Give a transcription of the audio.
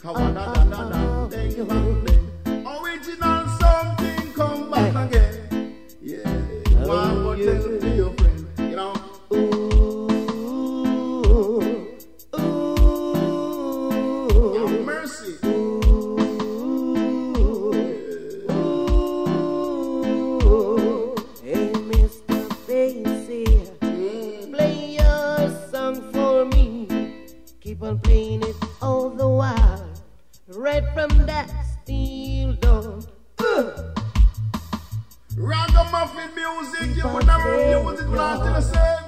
Original something come back again. Yeah, one more tell to your friend, you know. Have mercy. Hey, Mr. Bassy, play your song for me. Keep on playing it all the while, right from that steel door. Ragamuffin music, you would never use it, not to the same.